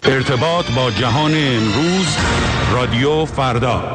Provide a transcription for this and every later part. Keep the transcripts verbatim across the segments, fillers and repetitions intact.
ارتباط با جهان امروز، رادیو فردا.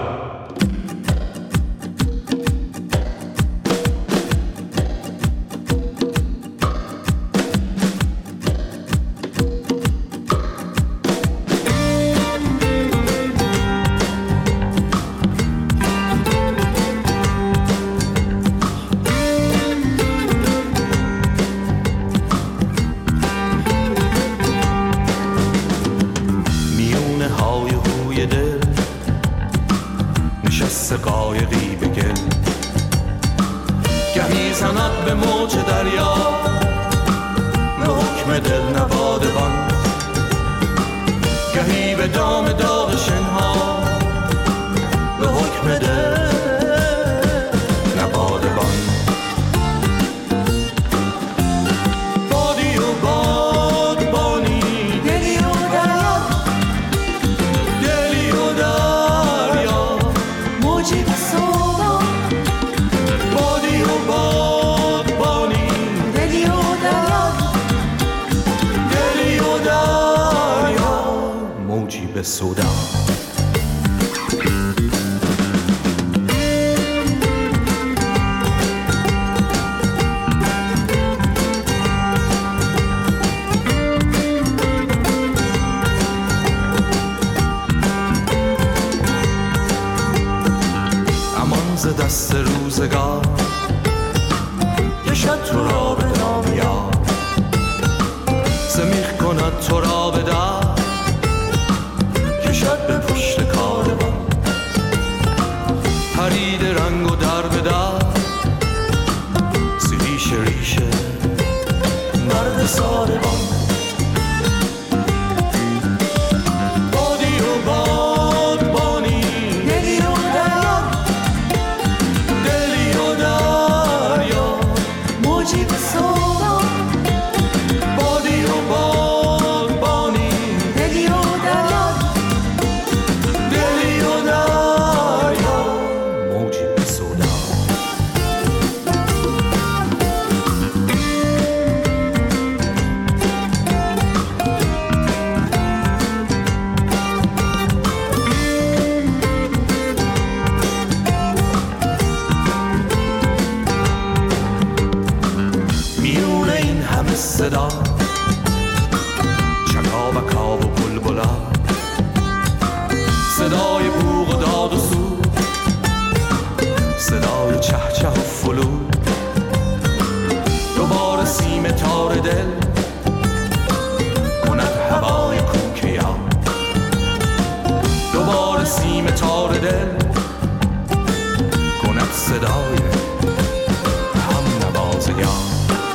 دست روزگار کشد تو را به دامیا، زمیخ کند تو را به در، کشد به پشت کاروان، پرید رنگ و در به در، سی ریشه ریشه مرد ساربان. صدا چکا و کاو و بلبلا، صدای بوق و داد و سود، صدای چه چه و فلود، دوباره سیم تار دل کند هوای کوکیا، دوباره سیم تار دل کند صدای هم نوازگان.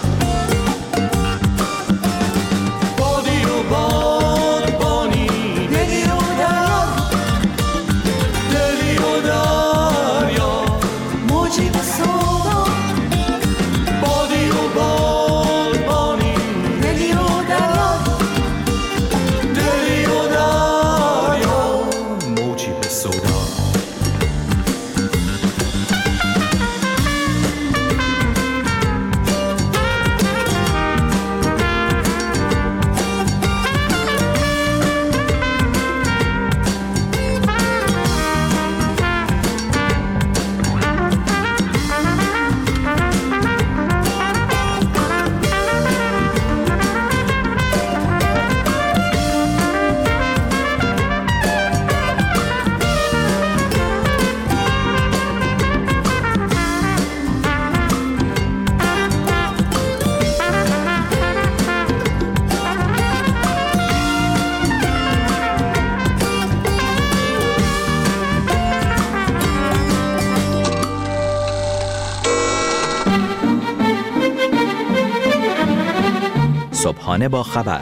صبحانه با خبر،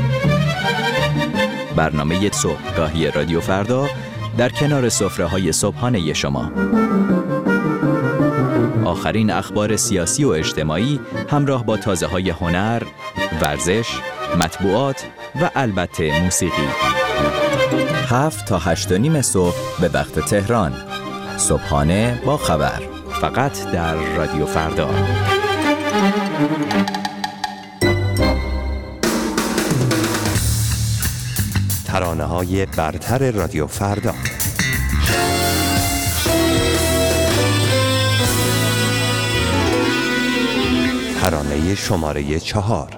برنامه صبحگاهی رادیو فردا در کنار سفره‌های صبحانه شما. آخرین اخبار سیاسی و اجتماعی همراه با تازه‌های هنر، ورزش، مطبوعات و البته موسیقی. هفت تا هشت و نیم صبح به وقت تهران. صبحانه با خبر، فقط در رادیو فردا. ترانه‌های برتر رادیو فردا. ترانه شماره چهار.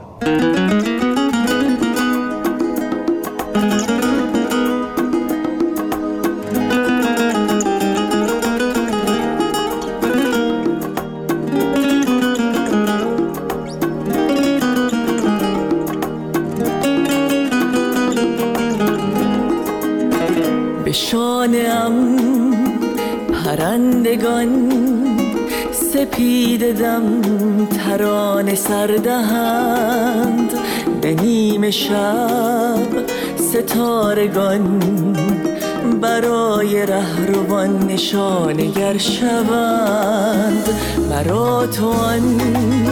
به شانه‌ام پرندگان سپید دم ترانه سردهند، به نیم شب ستارگان برای رهروان نشانگر شوند. مرا تو آن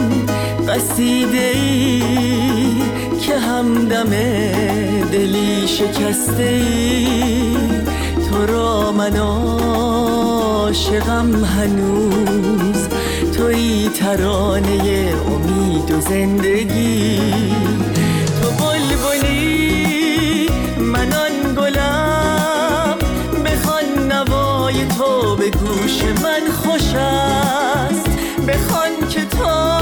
قصیده‌ای که همدم دلی شکسته‌ای، تو را من عاشقم هنوز، تویی ترانه امید و زندگی. تو بلبلی من آن گلم، بخوان نوای تو به گوش من خوش است، بخوان که تا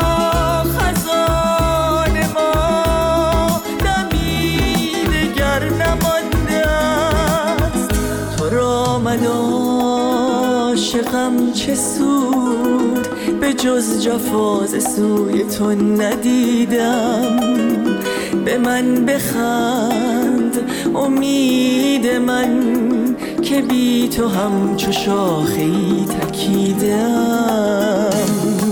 خزان ما دمی دگر نمانده است. تو را من عاشقم چه سود، به جز جفاز سوی تو ندیدم. به من بخند امید من که بی تو همچو شاخه‌ای تکیدم.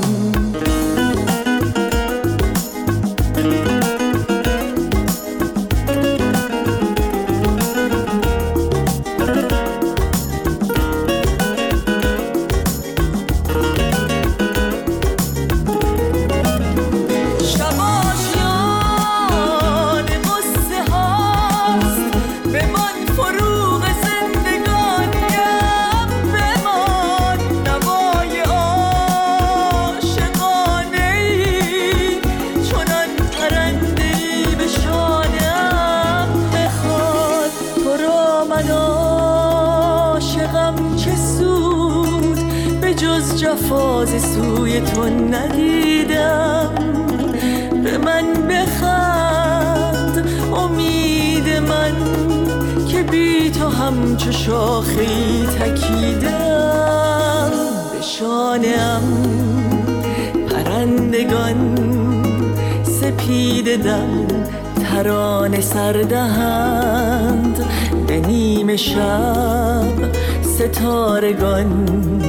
جفاز سوی تو ندیدم. به من بخند امید من که بی تو همچو شاخه‌ای تکیدم. به شانه‌ام پرندگان سپید دم ترانه سردهند، به نیم شب ستارگان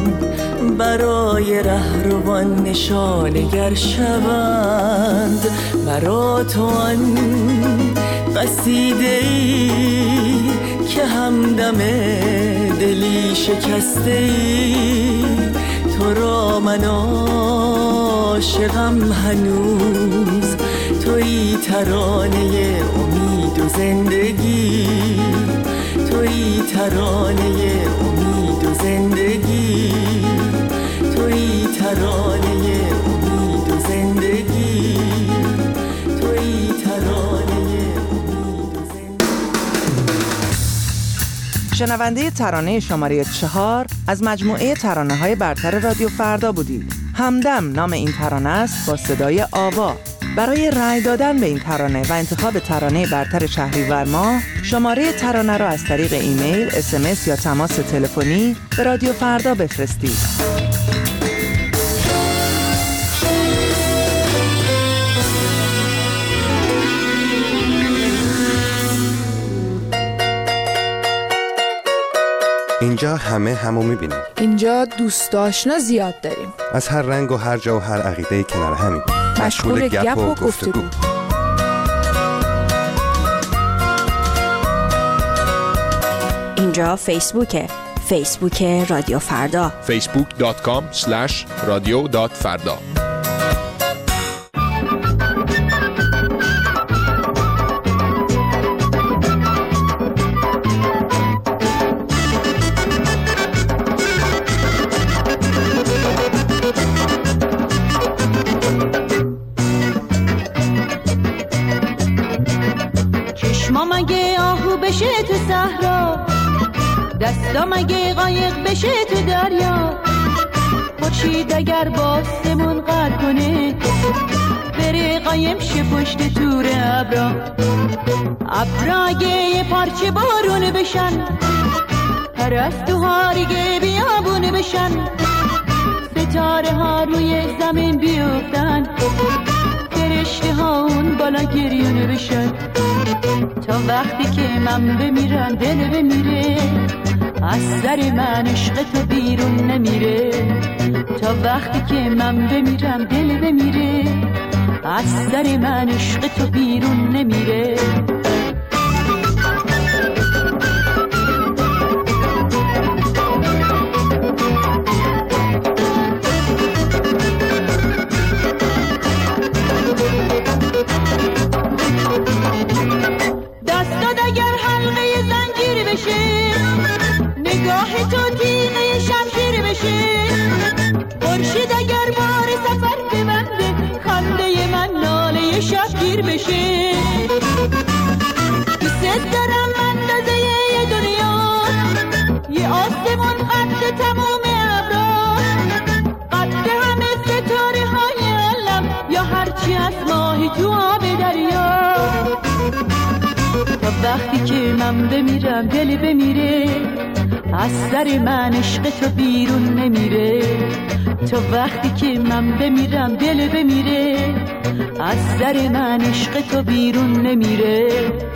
برای رهروان نشانگر شوند. مرا تو آن قصیده‌ای که همدم دلی شکسته‌ای، تو را من عاشقم هنوز، تویی ترانه امید و زندگی. تویی ترانه امید و زندگی. تویی ترانه امید و زندگی. تویی ترانه امید و زندگی. شنونده ترانه شماره چهار از مجموعه ترانه‌های برتر رادیو فردا بودید. همدم نام این ترانه است با صدای آوا. برای رأی دادن به این ترانه و انتخاب ترانه برتر شهریور ماه، شماره ترانه را از طریق ایمیل، اس ام اس یا تماس تلفنی به رادیو فردا بفرستید. اینجا همه همو میبینیم. اینجا دوست آشنا زیاد داریم. از هر رنگ و هر جا و هر عقیده کنار همیم. مشغول گپ و گفتگو. اینجا فیسبوکه. فیسبوک رادیو فردا. فیسبوک دات کام اسلش رادیو دات فردا. چشما مگه آهو بشه تو صحرا، دستا مگه قایق بشه تو دریا، خورشید اگر باسمون قد کنه بره قایم شه پشت تور ابرا، ابرا اگه یه پارچه بارون بشن، پرستوها دیگه بیابون بشن، ستاره ها روی زمین بیفتن، فرشته ها اون بالا گریون بشن، تا وقتی که من بمیرم دل بمیره، از سر من عشق تو بیرون نمیره، تا وقتی که من بمیرم دل بمیره، از سر من عشق تو بیرون نمیره. دستات اگر حلقه زنجیر بشه، نگاه تو تیغه شمشیر بشه، خورشید اگر بار سفر ببنده، خنده من ناله شبگیر بشه، دوست دارم اندازه یه دنیا، یه آسمون قد تموم ابرا، قد همه ستاره های عالم، یا هرچی از ماهی تو آب دریا، تا وقتی که من بمیرم دل بمیره، از سر من عشق تو بیرون نمیره، تا وقتی که من بمیرم دل بمیره، از سر من عشق تو بیرون نمیره.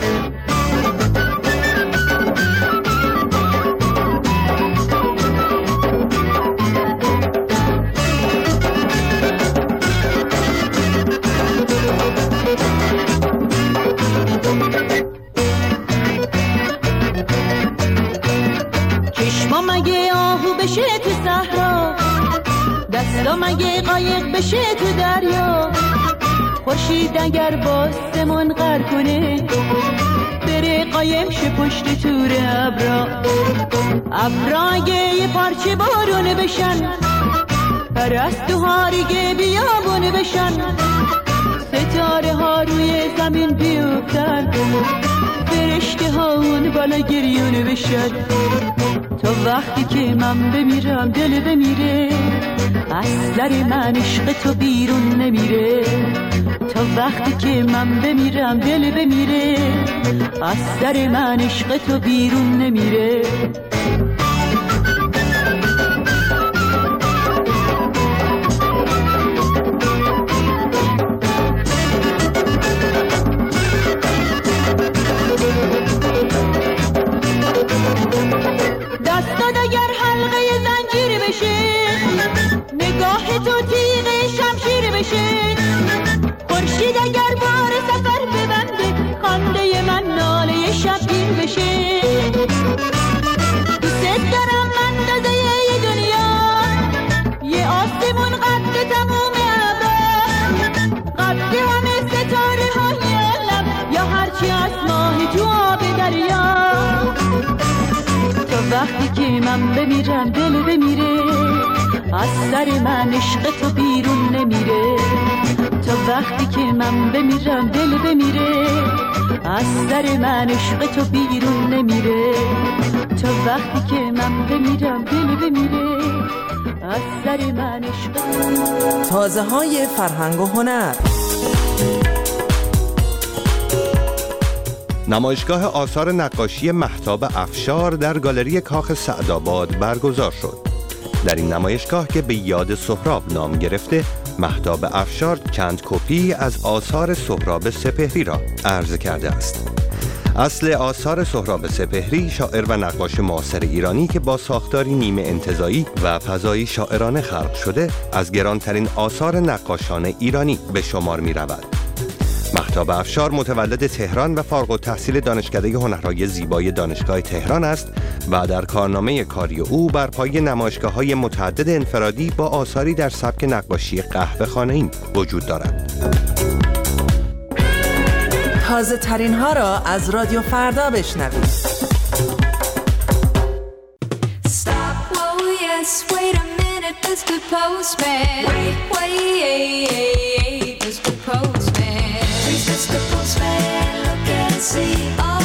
چشما مگه آهو بشه تو صحرا، دستا مگه قایق بشه تو دریا، خورشید اگر باسمون غر کنه بره قایم شه پشت تور ابرا، ابرا اگه یه پارچه بارون بشن، پرستوها دیگه بیابون بشن، ستاره ها روی زمین بیفتن، فرشته ها اون بالا گریون بشن، تا وقتی که من بمیرم دل بمیره، از سر من عشق تو بیرون نمیره، تا وقتی که من بمیرم دل بمیره، از سر من عشق تو بیرون نمیره. دستات اگر حلقه زنجیر بشه، نگاه تو تیغه شمشیر بشه، خورشید اگر بار سفر ببنده، خنده من ناله شبگیر بشه، دوست دارم اندازه یه دنیا، یه آسمون قد تموم ابرا، قد همه ستاره های عالم، یا هرچی از ماهی تو آب دریا، تا وقتی که من بمیرم دل بمیره، از سر من عشق تو بیرون نمیره، تا وقتی که من بمیرم دل بمیره، از سر من عشق تو بیرون نمیره، تا وقتی که من بمیرم دل بمیره، از سر من عشق. تازه های فرهنگ و هنر. نمایشگاه آثار نقاشی مهتاب افشار در گالری کاخ سعدآباد برگزار شد. در این نمایشگاه که به یاد سهراب نام گرفته، مهتاب افشار چند کپی از آثار سهراب سپهری را عرضه کرده است. اصل آثار سهراب سپهری شاعر و نقاش معاصر ایرانی که با ساختاری نیمه انتزاعی و فضایی شاعرانه خلق شده، از گرانترین آثار نقاشان ایرانی به شمار می رود. مهتاب افشار متولد تهران و فارغ التحصیل دانشکده هنرهای زیبای دانشگاه تهران است و در کارنامه کاری او بر پایه نمایشگاه‌های متعدد انفرادی با آثاری در سبک نقاشی قهوه‌خانه‌ای وجود دارد. تازه ترین ها را از رادیو فردا بشنوید. Mister Postman, look and see.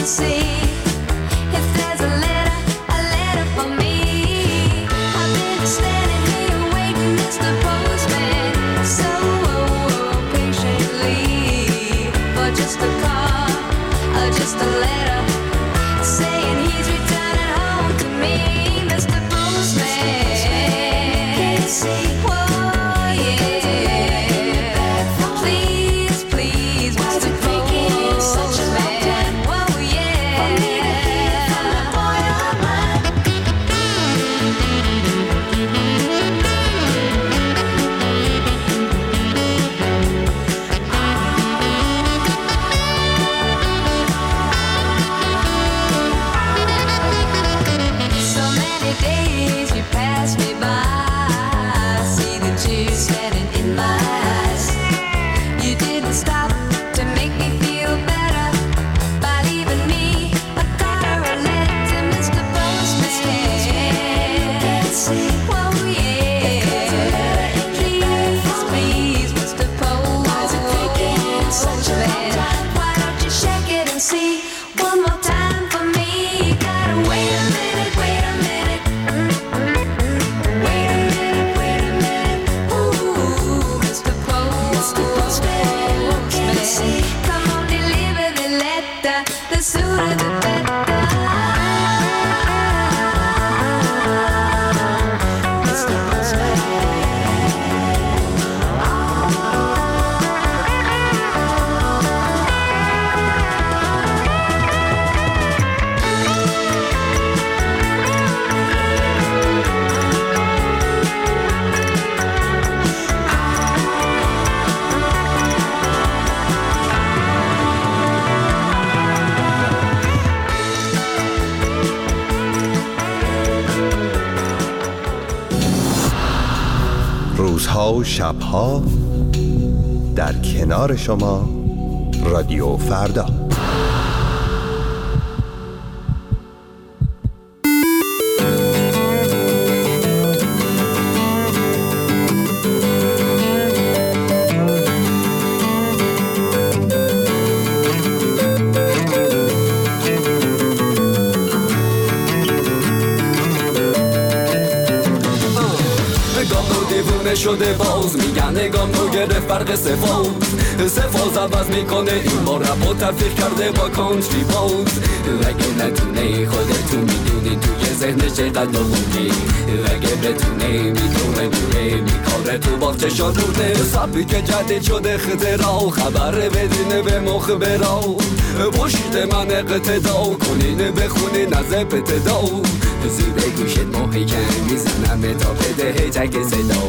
روزها و شبها در کنار شما رادیو فردا. شده باز میگن نگام رو گرفت فرق سفاز سفاز عوض میکنه این بار رپ و تفریق کرده با کانتری باز اگه نتونه خودتون میدونی توی ذهنش چقدر نبودی اگه بتونه میدونه دوره میکاره تو باغچه شادونه سبی که جدید شده خطرها خبر بدینه به مخبرها پشت من اقتدا کنین بخونین از ابتدا زیر گوشت محکم میزنم تا بده هجک صدا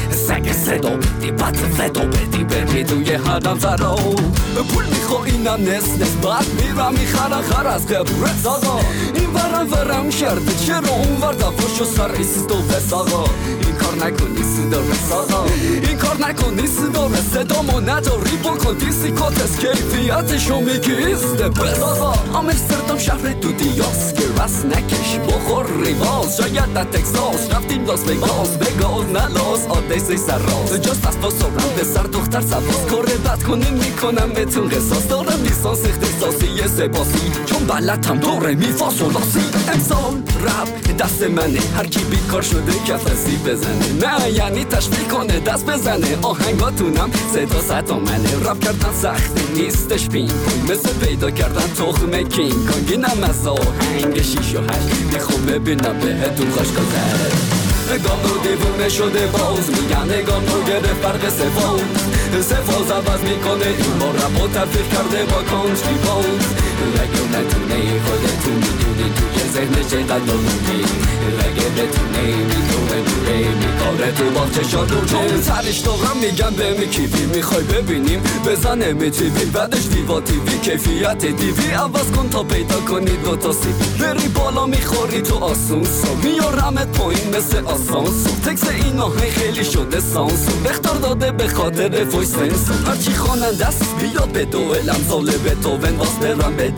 سگ صدا بدی بط صدا بدی بری توی هردم سرا پول میخوا اینم نس نس بعد میرم میخرم خر از قبرت آقا این ورم ورم کرده چرا اون ور دفاش و سر ایست و بس آقا این کار نکنی صدا رس آقا این کار نکنی صدا رس صدامو نداری بکن دیسی کاتس کیفیتشو میگی ایست بس آقا آمستردام شهر دودیاس که رس نکش بخور ریواز شاید در تکساس رفتیم لاس وگاس بگاز نلاس آدیسی سر راست جاست از با سرم به سر دختر سباس کاره بد کنین میکنم بهتون قصاص دارم لیسانس اختصاصی سپاسی چون بلدم دوره میفاس و لاسی امسال رپ دست منه هر کی بیکار شده کفسی بزنه نه یعنی تشویق کنه دست بزنه آهنگاتونم صدا ستا منه رپ کردن سختی نیستش پین پوی مثل پیدا کردن تخم کینگ کانگ اینم از آهنگ شیش و هشت میخوام ببینم بهتون خوش گذر نگام رو دیوونه شده باز میگن نگام رو گرفت فرق سفاز سفاز عوض میکنه این بار رپ و تفریق کرده با کانتری باز اگه نتونه خودتون میدونی توی ذهنش چقدر نبودی اگه بتونه میدونه دوره میکاره تو باغچه شادونه چون سرش داغم میگن به میکیوی میخوای ببینیم بزنه می تیوی بعدش ویوا تیوی کیفیت دیوی عوض کن تا پیدا کنی دوتا سی بری بالا میخوری تو آسونسو میارمت پایین مثل آسانسو تکس این آهنگ خیلی شده سانسو بختار داده به خاطر فویسنسو هرچی خواننده است بیاد به دوئل امثال بتوون واس برم به دوئل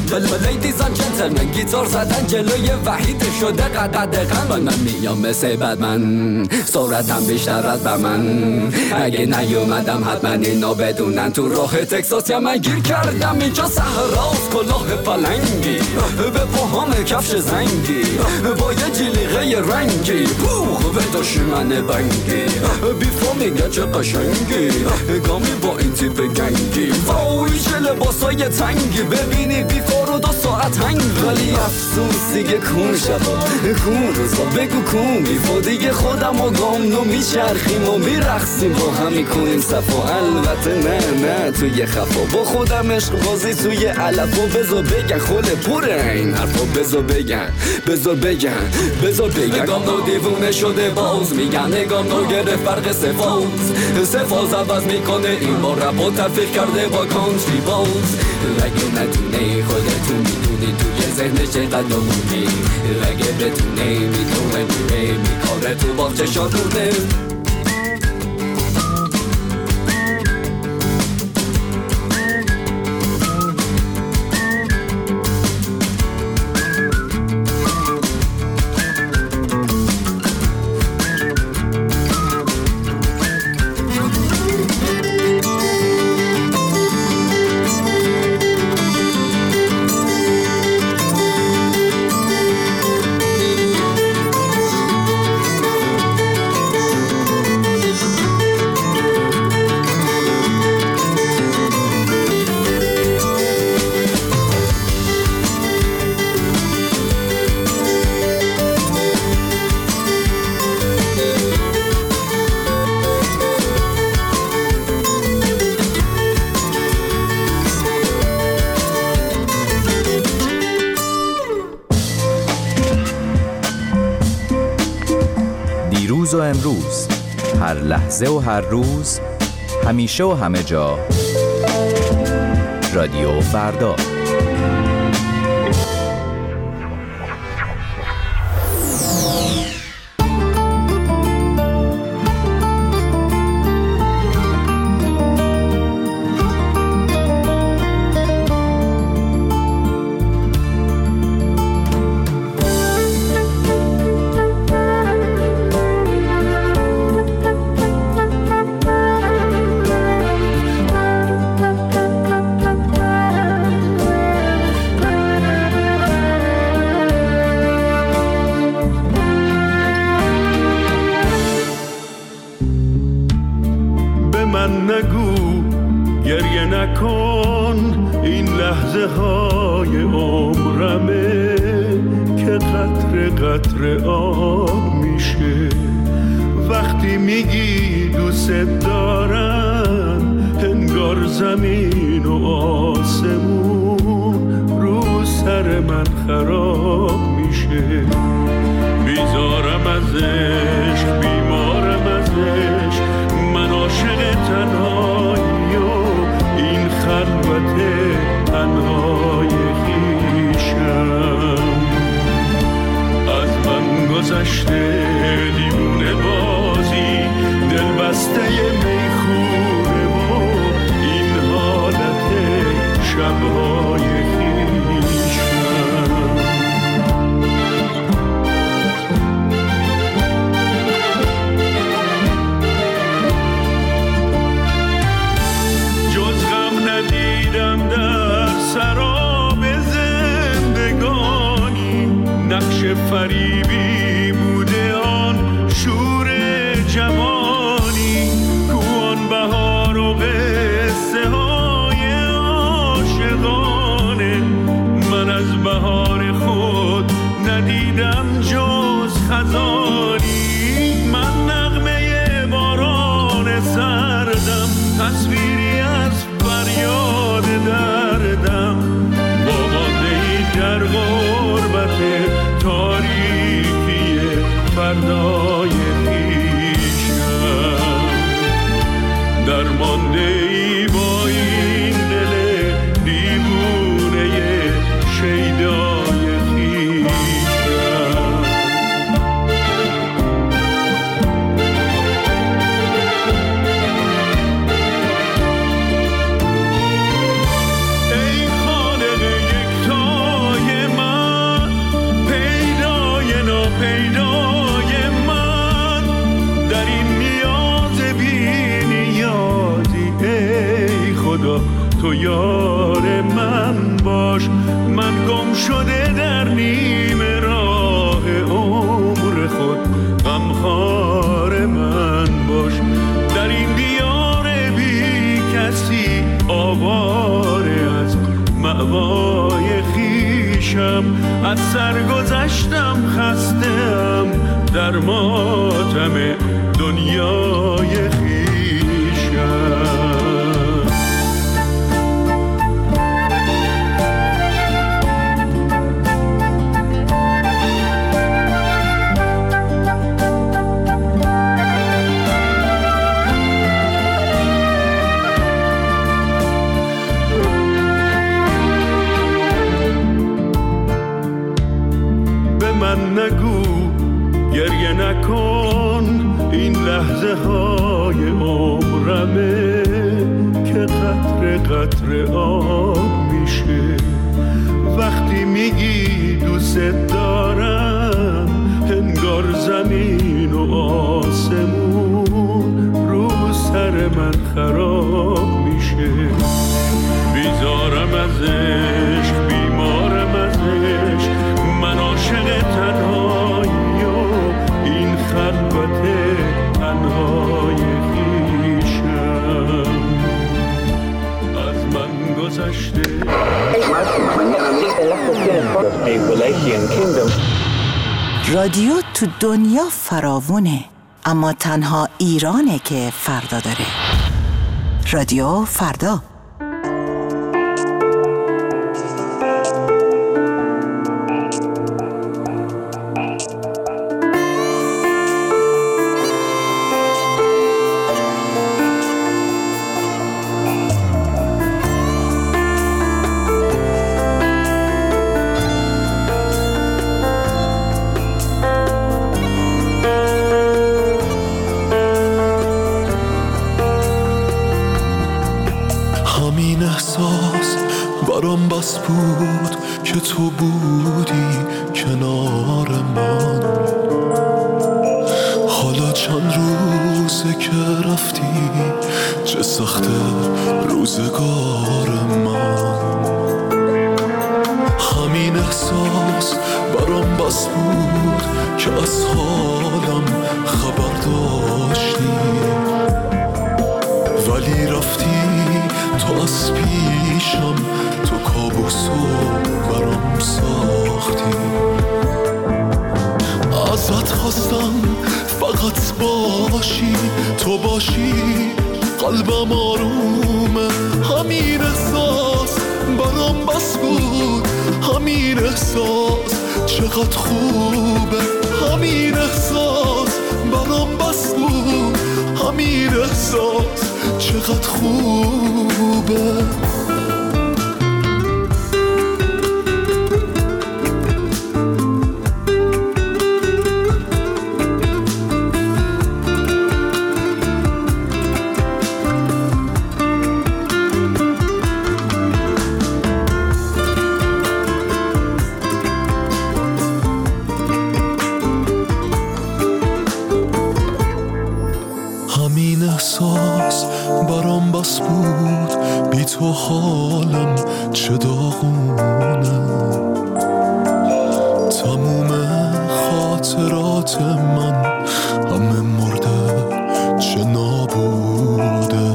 لیدیز آن جنتلمن گیتار زدن جلوی وحید شده قدقن من من میام مثل بدمن سرعتم بیشتر از بمن اگه نیومدم حتما اینا بدونن تو راه تکساس یا من گیر کردم اینجا صحراست کلاه پلنگی به پاهام کفش زنگی با یه جلیقه رنگی بوخ به دشمن بنگی بیفا میگه چه قشنگی گامی با این تیپ گنگی وای چه لباسای تنگی ببینی بیفا رو دو ساعت هنگ ولی افسوس دیگه کون شبا کون روزا بگو کون بیفا دیگه خودم و گام نو میچرخیم و میرخصیم با هم میکنیم صفا البته نه نه توی خفا با خودم عشق بازی توی علف و بذار بگن خود پره این حرفا بذار بگن بذار بگن بذار بگن گام نو دیوونه شده باز میگن نگام نو گرفت فرق سفاز سفاز عوض میکنه این با رپ و تفریق کرده با کانتری باز اگه نتونه خودتون میدونی توی ذهنش چقدر بودی اگه بتونه میتونه بوره میکاره تو باغچه شادونه دیروز و امروز، هر لحظه و هر روز، همیشه و همه جا، رادیو فردا. فریبی بوده آن شور جوانی کوان بهار و قصه های عاشقانه من از بهار خود ندیدم جز خزانی من نغمه باران سردم تصویری از فریاد دردم با ماندهی در غربت تاریکی فردای خویشم درمانده ای با این دل دیوونه شیدای خویشم ای خالق یک تا تو یار من باش. من گم شده در نیمه راه عمر خود، غمخوار من باش. در این دیار بی کسی آواره از مأوای خویشم، از سر گذشتم خسته‌ام در ماتم دنیای خویشم. نگو گریه نکن، این لحظه های عمرمه که قطره قطره آب میشه. وقتی میگی دوست دارم، انگار زمین و آسمون رو سر من خراب میشه. بیزارم از عشق، بیمارم از عشق، من عاشق تنهایی و این خلوت تنهای خویشم از من گذشته. رادیو تو دنیا فراوونه، اما تنها ایرانه که فردا داره. رادیو فردا. برام بس بود که تو بودی کنار من. حالا چند روزه که رفتی، چه سخته روزگار من. همین احساس برام بس بود که از حالم خبر داشتی، ولی رفتی تو از پیشم، تو کابوسو برام ساختی. ازت خواستم فقط باشی، تو باشی قلبم آرومه. همین احساس برام بس بود، همین احساس چقدر خوبه. همین احساس برام بس بود، همین احساس چقدر خوبه. همین احساس برام بس بود، بی تو حالم چه داغونه. تموم خاطرات من همه مرده، چه نابوده.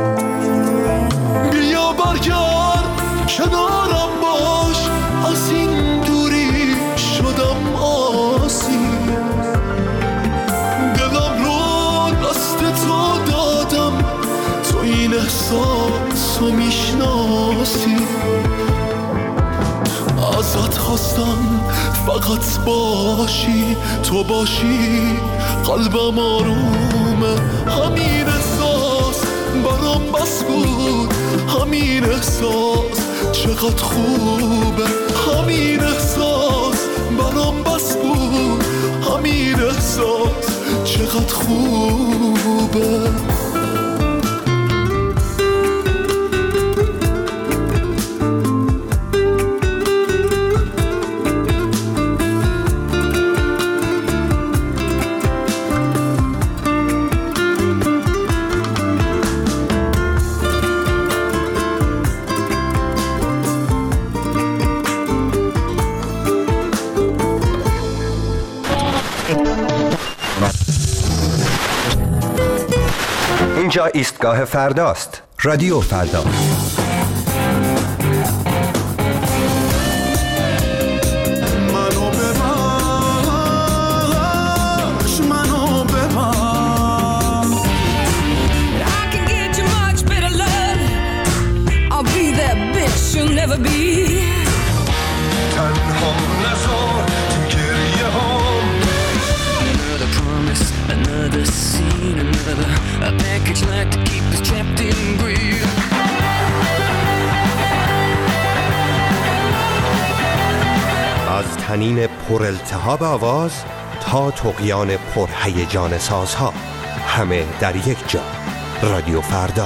بیا برگرد کنارم باش، از این دوری شدم آسی. این احساس رو میشناسی. ازت خواستم فقط باشی، تو باشی قلبم آرومه. همین احساس برام بس بود، همین احساس چقدر خوبه. همین احساس برام بس بود، همین احساس چقدر خوبه. اینجا ایستگاه فرداست. رادیو فردا. از تنین پر التهاب آواز تا طغیان پر هیجان سازها، همه در یک جا. رادیو فردا.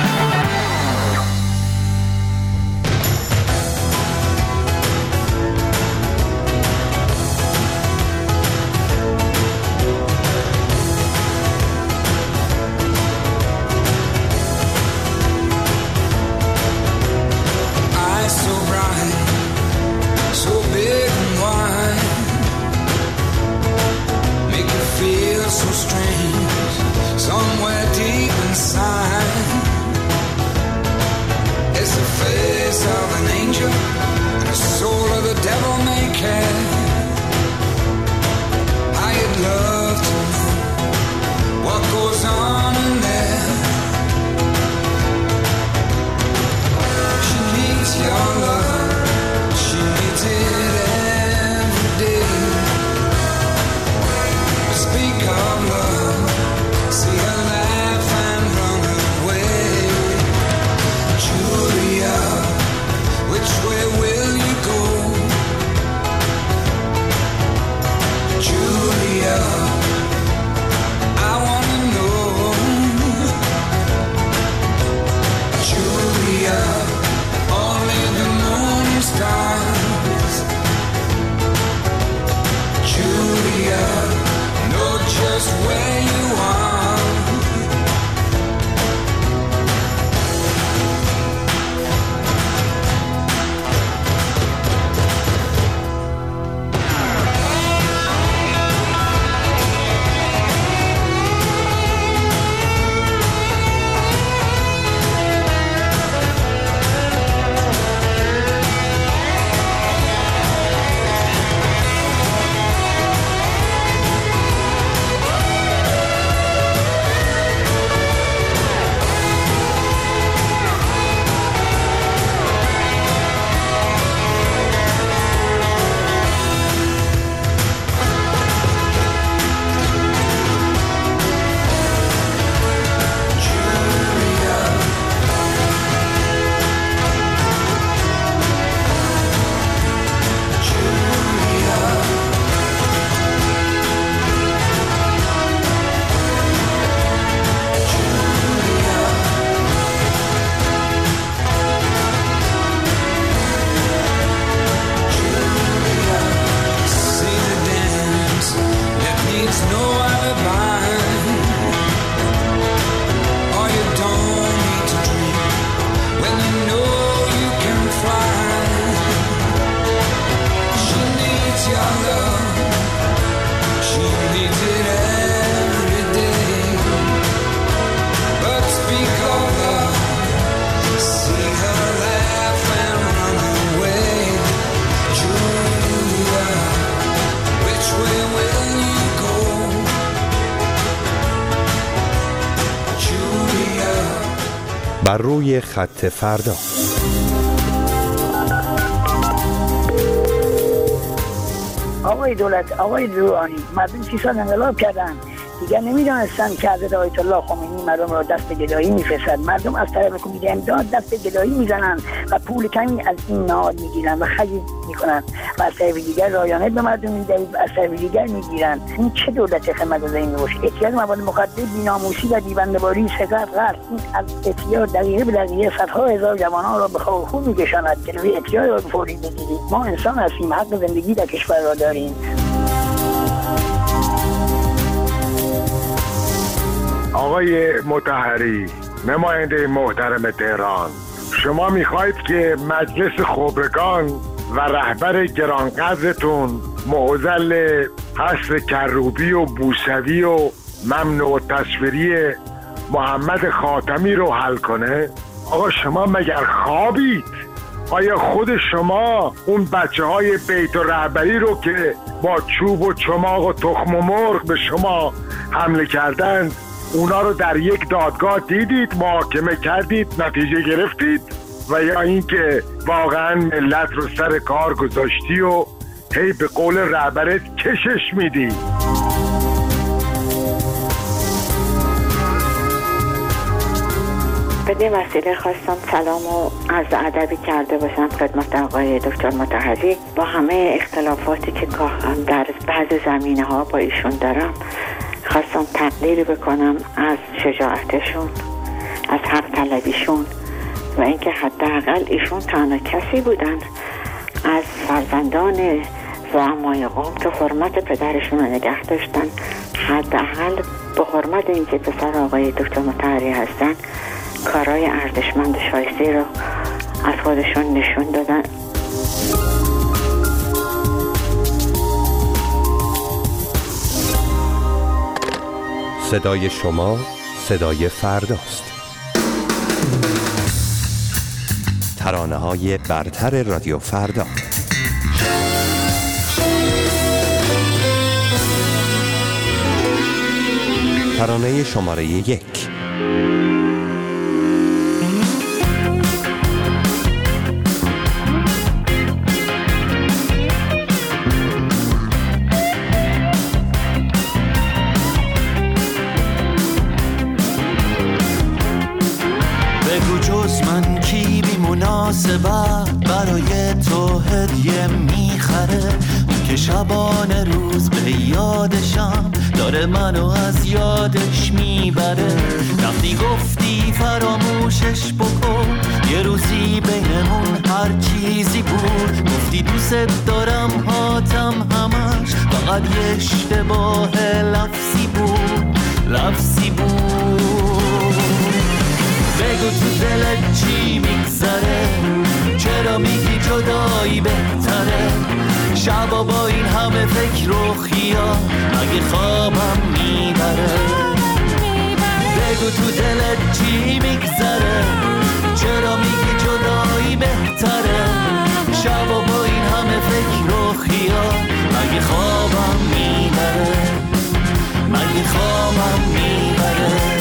بر روی خط فردا. آقای دولت، آقای روحانی، مردم سی سال انقلاب کردن، دیگر نمیدانستن که حضرت آیت الله خمینی مردم را دست گدایی میفرستد. مردم از طرف کمیته امداد دست گدایی میزنند و پول کمی از این نهاد میگیرند و خرید میکنند و از طرف دیگر رایانه به مردم میدهید و از طرف دیگر میگیرند. این چه دولت خدمت‌گزاری میباشه؟ اعتیاد مواد مخدر، بی‌ناموسی و دیونده‌باری، سرقت، غرق، این از اعتیاد دقیقه به دقیقه صدها هزار جوانان را به خواب خون میکشاند. جلوی اعتیاد را فوری بگیرید. ما انسان هستیم، حق زندگی در کشور را داریم. آقای مطهری، نماینده محترم تهران، شما میخواید که مجلس خبرگان و رهبر گرانقدرتون معضل حذف کروبی و بوسوی و ممنوع تصویری محمد خاتمی رو حل کنه؟ آقا شما مگر خوابید؟ آیا خود شما اون بچه های بیت و رهبری رو که با چوب و چماق و تخم و مرغ به شما حمله کردند اونا رو در یک دادگاه دیدید، محاکمه کردید، نتیجه گرفتید؟ و یا اینکه واقعا ملت رو سر کار گذاشتی و هی به قول رهبرت کشش میدی؟ بدین وسیله خواستم سلام و عرض ادبی کرده باشم خدمت آقای دکتر مطهری. با همه اختلافاتی که گاهی در بعض زمینه ها با ایشون دارم، خواستم تقدیری بکنم از شجاعتشون، از حق طلبیشون و اینکه حداقل ایشون تنها کسی بودن از فرزندان زعمای قوم که حرمت پدرشون رو نگه داشتن. حداقل به حرمت اینکه پسر آقای دکتر مطهری هستن کارهای ارزشمند شایسته رو از خودشون نشون دادن. صدای شما صدای فرداست. ترانه های برتر رادیو فردا. ترانه شماره یک. برای تو هدیه میخره که شبانه روز به یادشم داره منو از یادش میبره. وقتی گفتی فراموشش بکن یه روزی بینمون هر چیزی بود، گفتی دوست دارم هاتم همش فقط یه اشتباه لفظی بود لفظی بود. بگو تو دلت چی میگذره، چرا میگی جدایی بهتره؟ شبا با این همه فکر و خیال مگه خوابم میبره؟ بگو تو دلت چی میگذره، چرا میگی جدایی بهتره؟ شبا با این همه فکر و خیال مگه خوابم میبره؟ مگه خوابم میبره؟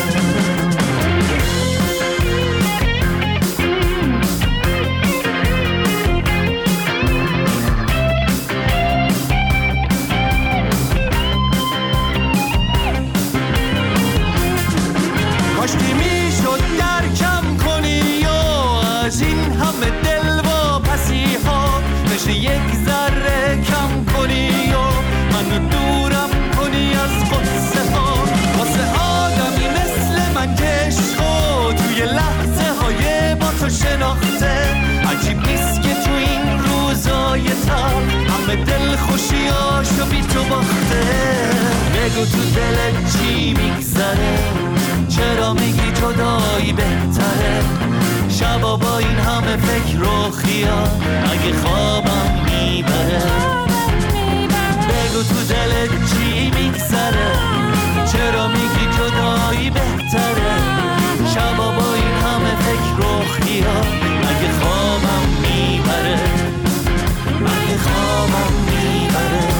یک ذره کم کنی و منو دورم کنی از قصه ها. واسه آدمی مثل من که عشقو توی لحظه های با تو شناخته، عجیب نیست که تو این روزای تر همه دل خوشیاشو بی تو باخته. بگو تو دلت چی میگذره، چرا میگی جدایی بهتره؟ شبا با این همه فکر و خیال اگه خوابم میبره؟ بگو تو دلت چی میگذره، چرا میگی جدایی بهتره؟ شبا با این همه فکر و خیال اگه خوابم میبره؟ اگه خوابم میبره؟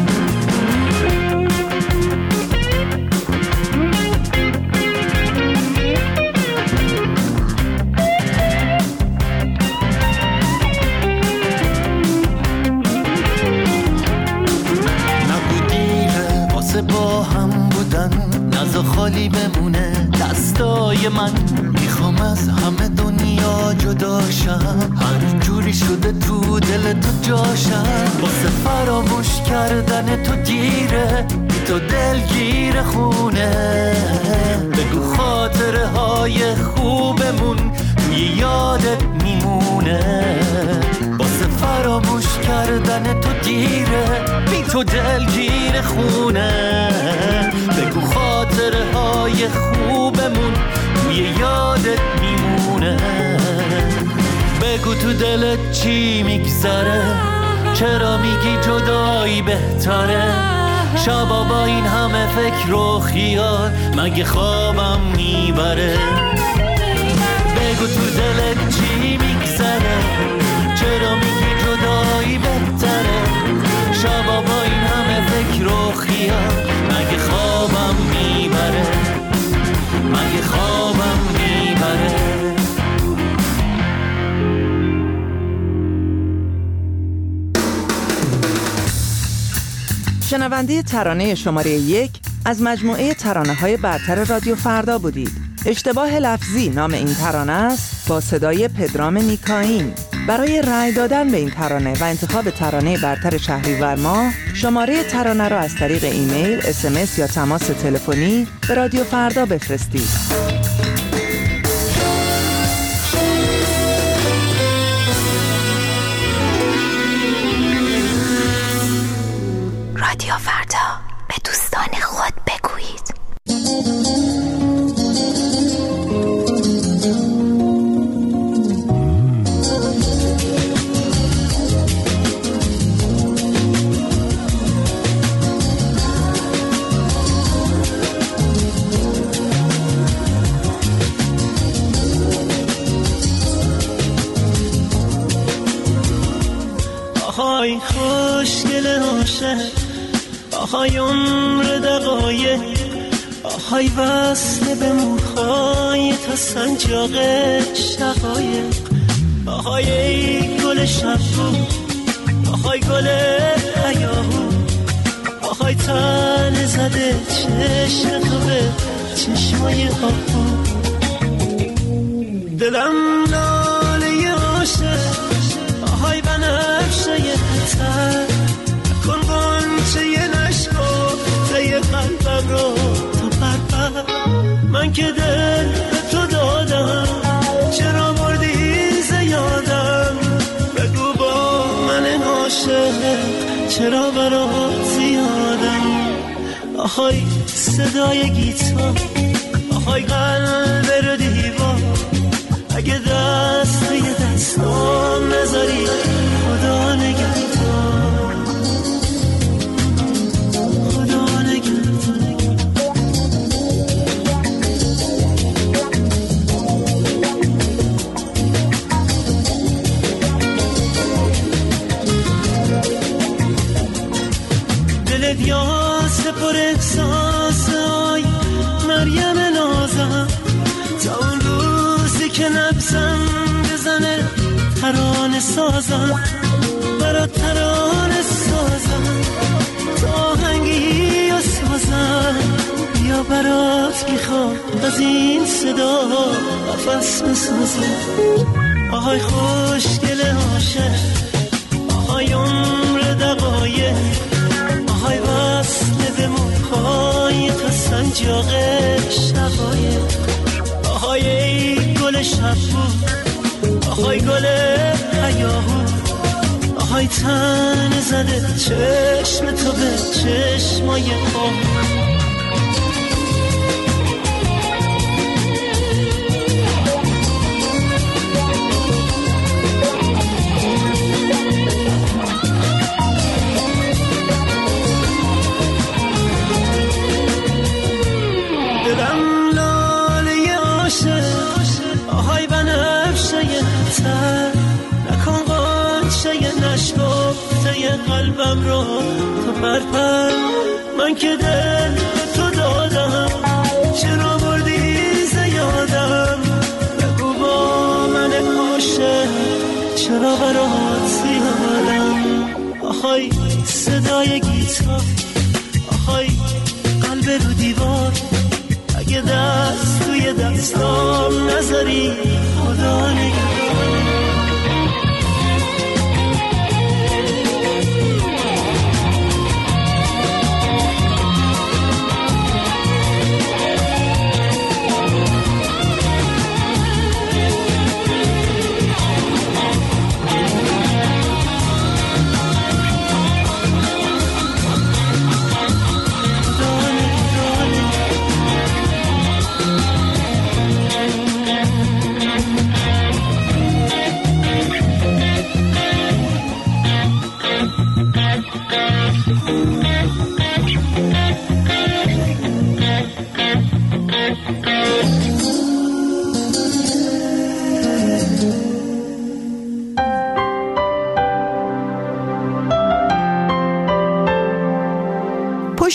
با هم بودن نزا خالی بمونه دستای من. میخوام از همه دنیا جداشم، هر جوری شده تو دل تو جاشم. واسه فراموش کردن تو دیره، بی تو دلگیر خونه. بگو خاطره های خوبمون توی یادت میمونه. واسه فراموش کردن تو دیره، بی تو دلگیر خونه. بگو خاطره های خوبمون توی یادت میمونه. بگو تو دلت چی میگذره، چرا میگی جدایی بهتره؟ شبا با این همه فکر و خیال مگه خوابم میبره؟ بگو تو دلت چی میگذره؟ چرا میگی جدایی بهتره؟ شبا با این همه فکر و خیال مگه خوابم میبره؟ مگه خوابم میبره؟ شنونده ترانه شماره یک از مجموعه ترانه های برتر رادیو فردا بودید. اشتباه لفظی نام این ترانه است با صدای پدرام نیکاین. برای رأی دادن به این ترانه و انتخاب ترانه برتر شهریور ماه شماره ترانه را از طریق ایمیل، اس ام اس یا تماس تلفنی به رادیو فردا بفرستید. رادیو فردا، به دوستان خود بگویید. آهای خوشگل عاشق، آهای عمر دقایق، آهای وصل به موهای تا سنجاق شقایق، آهای ای گل شبو، آهای گل هیاهو، آهای تن زده چشم تو به چشمای آهو. دلم لاله عاشق، آهای بنفشه تر، کن غنچه نشکفته قلبم رو تا پرپر. من که دل به تو دادم، چرا بردی زیادم؟ بگو با من عاشق، چرا برات زیادم؟ آهای صدای گیتار، آهای قلب رو دیوار، اگه دست توی دستام نذاری خدا نگهدار، خدا نگهدار. دلت یاس پر احساس، آی مریم نازم، تا اون روزی که نبزم بزنه ترانه سازم، برات ترانه سازم، تا آهنگی و سازم، بیا برات میخوام از این صدا قفس بسازم. آهای خوشگل عاشق، آهای عمر دقایق، آهای وصل به موهای تا سنجاق شقایق، آهای ای گل شبو، آهای گل هیاهو، آهای تن زده چشم تو به چشمای آهو. دلم لاله عاشق، آهای بنفشه تر، نکن غنچه نشکفته قلبم رو تا پرپر. من که دل به تو دادم، چرا بردی زیادم؟ بگو با من عاشق، چرا برات زیادم؟ آهای صدای گیتار، آهای قلب رو دیوار، اگه دست توی دستام نذاری خدا نگهدار.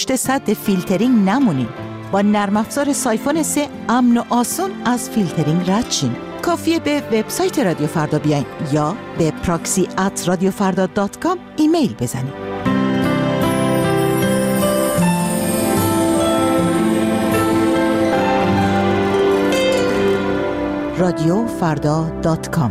پشت سد فیلترینگ نمونین. با نرم افزار سایفون سه امن و آسون از فیلترینگ رد شین. کافیه به وبسایت رادیو فردا بیاین یا به پراکسی ات رادیو فردا دات کام ایمیل بزنید. رادیو فردا دات کام.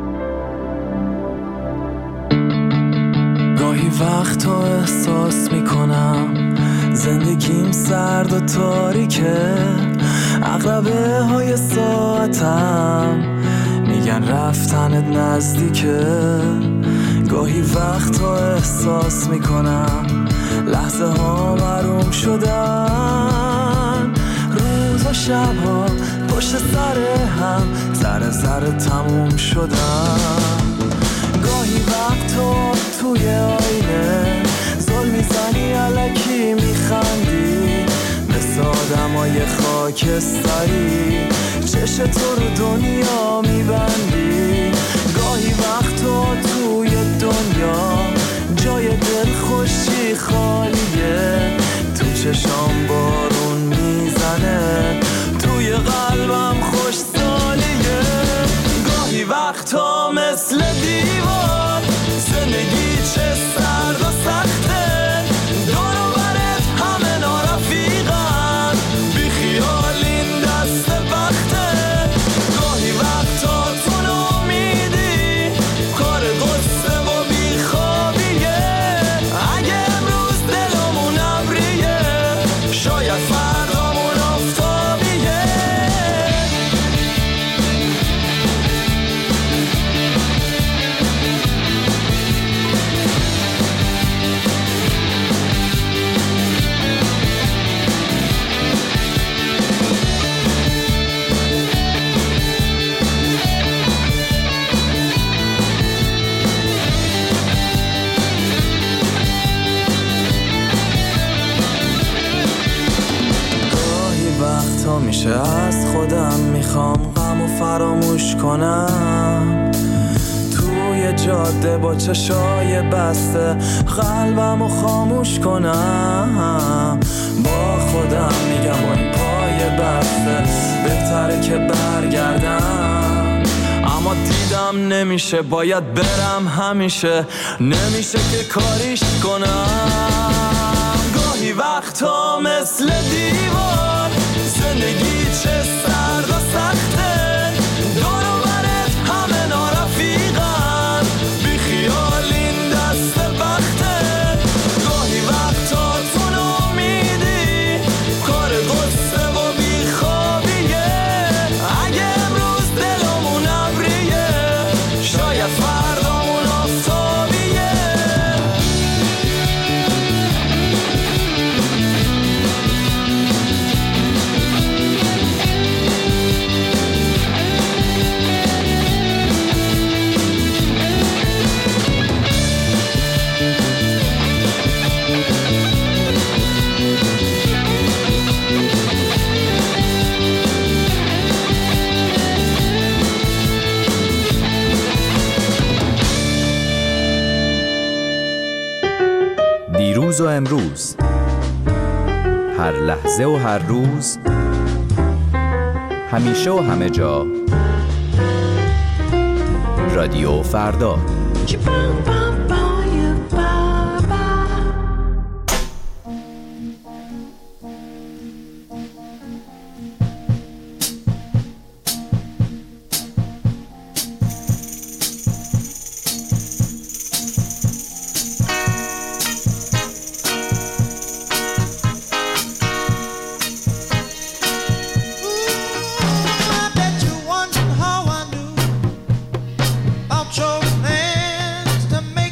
گاهی وقتا احساس میکنم زندگیم سرد و تاریکه، عقربه های ساعتم میگن رفتنت نزدیکه. گاهی وقتا احساس میکنم لحظه ها محروم شدن، روز و شب ها پشت سر هم ذره ذره تموم شدن. گاهی وقتا توی آینه زل میزنی الکی میخندی، مثل آدمای خاکستری چش تو رو دنیا میبندی. گاهی وقتا توی دنیا جای دل خوشی خالیه، تو چشام بارون میزنه، توی قلبم خوش سالیه. گاهی وقتا مثل دیوار زندگی چه سرد و سخته، دور و برت همه نارفیقن، بی خیال این دست وقته. گاهی وقتا تو نامیدی کار قصه و بی خوابیه، اگه امروز دلمون ابریه شاید فردامون آفتابیه. میشه از خودم میخوام غم و فراموش کنم، توی جاده با چشای بسته قلبم و خاموش کنم. با خودم میگم با این پای بسته بهتره که برگردم، اما دیدم نمیشه، باید برم همیشه، نمیشه که کاریش کنم. گاهی وقتا مثل دیوار زندگی چه سرد و سخته، دور و برت همه نارفیقن، بی خیال این دست وقته. گاهی وقتا تو نامیدی کار قصه و بی خوابیه، اگه امروز دلمون ابریه شاید فردامون آفتابیه. دیروز و امروز، هر لحظه و هر روز، همیشه و همه جا، رادیو فردا. To make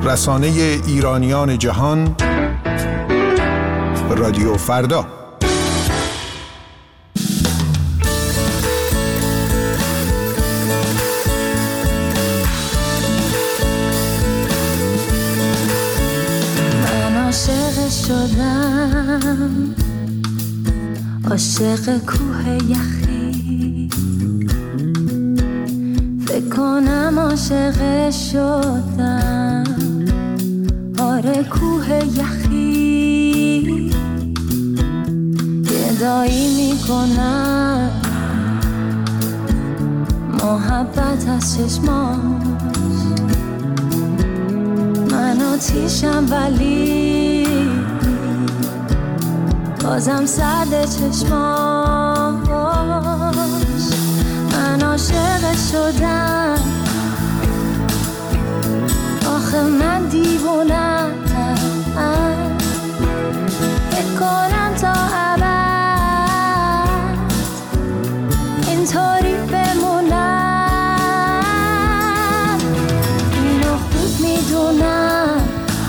رسانه ایرانیان جهان، رادیو فردا. من عاشق شدم، عاشق کوه یخی، فکر کنم عاشق شدم، آره کوه یخی، گدایی میکنم محبت از چشماش، من آتیشم ولی بازم سرد چشماش، من عاشق شدم، آخه من دیوونم، فکر کنم تا ابد اینطوری بمونم، اینو خوب میدونم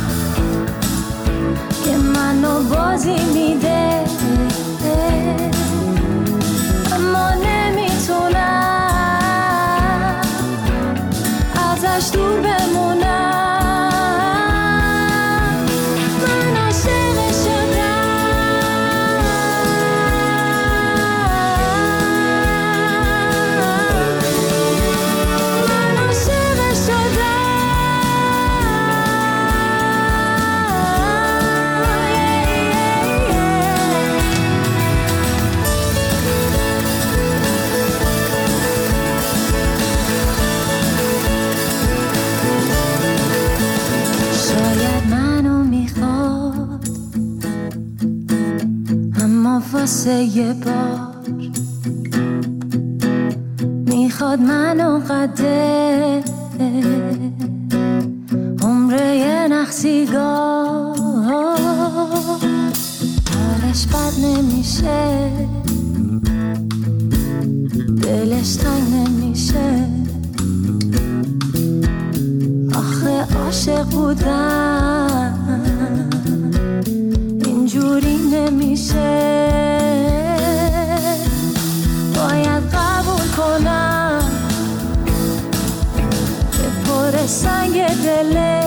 که منو بازی میده، اما نمیتونم ازش دور بمونم. واسه یه بار میخواد منو قده عمره یه نخسیگاه، حالش بد نمیشه، دلش تنگ نمیشه، آخه عاشق بودم اینجوری نمیشه، باید قبول کنم که پر سنگ دله